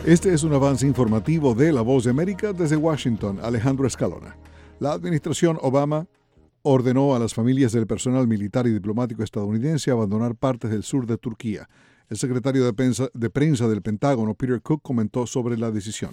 Este es un avance informativo de La Voz de América desde Washington. Alejandro Escalona. La administración Obama ordenó a las familias del personal militar y diplomático estadounidense abandonar partes del sur de Turquía. El secretario de prensa del Pentágono, Peter Cook, comentó sobre la decisión.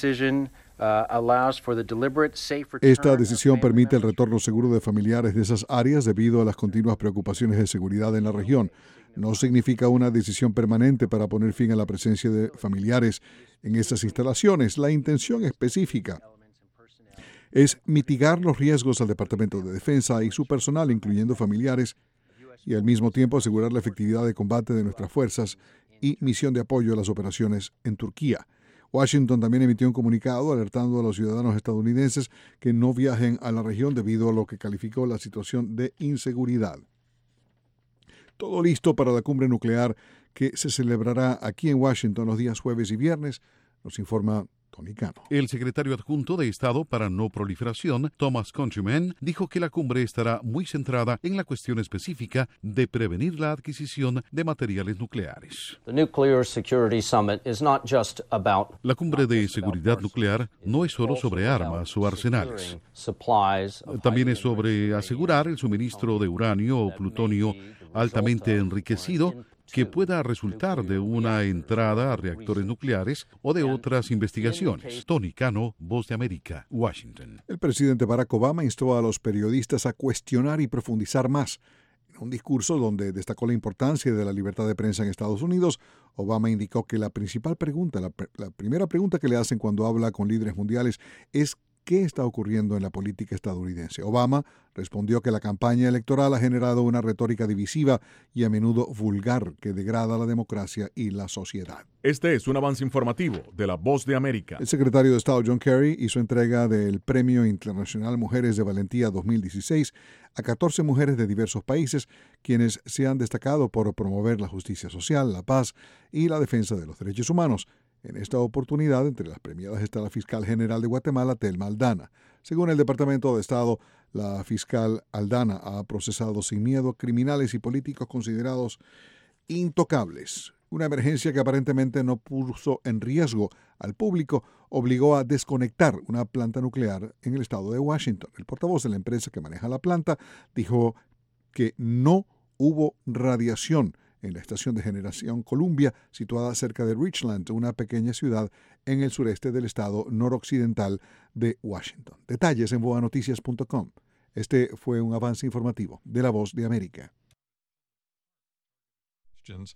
Esta decisión permite el retorno seguro de familiares de esas áreas debido a las continuas preocupaciones de seguridad en la región. No significa una decisión permanente para poner fin a la presencia de familiares en estas instalaciones. La intención específica es mitigar los riesgos al Departamento de Defensa y su personal, incluyendo familiares, y al mismo tiempo asegurar la efectividad de combate de nuestras fuerzas y misión de apoyo a las operaciones en Turquía. Washington también emitió un comunicado alertando a los ciudadanos estadounidenses que no viajen a la región debido a lo que calificó la situación de inseguridad. Todo listo para la cumbre nuclear que se celebrará aquí en Washington los días jueves y viernes, nos informa Tony Cano. El secretario adjunto de Estado para No Proliferación, Thomas Countryman, dijo que la cumbre estará muy centrada en la cuestión específica de prevenir la adquisición de materiales nucleares. La cumbre de seguridad nuclear no es solo sobre armas o arsenales. También es sobre asegurar el suministro de uranio o plutonio altamente enriquecido que pueda resultar de una entrada a reactores nucleares o de otras investigaciones. Tony Cano, Voz de América, Washington. El presidente Barack Obama instó a los periodistas a cuestionar y profundizar más. En un discurso donde destacó la importancia de la libertad de prensa en Estados Unidos, Obama indicó que la primera pregunta que le hacen cuando habla con líderes mundiales es ¿qué está ocurriendo en la política estadounidense? Obama respondió que la campaña electoral ha generado una retórica divisiva y a menudo vulgar que degrada la democracia y la sociedad. Este es un avance informativo de La Voz de América. El secretario de Estado John Kerry hizo entrega del Premio Internacional Mujeres de Valentía 2016 a 14 mujeres de diversos países, quienes se han destacado por promover la justicia social, la paz y la defensa de los derechos humanos. En esta oportunidad, entre las premiadas está la fiscal general de Guatemala, Thelma Aldana. Según el Departamento de Estado, la fiscal Aldana ha procesado sin miedo criminales y políticos considerados intocables. Una emergencia que aparentemente no puso en riesgo al público obligó a desconectar una planta nuclear en el estado de Washington. El portavoz de la empresa que maneja la planta dijo que no hubo radiación en la estación de generación Columbia, situada cerca de Richland, una pequeña ciudad en el sureste del estado noroccidental de Washington. Detalles en boanoticias.com. Este fue un avance informativo de La Voz de América.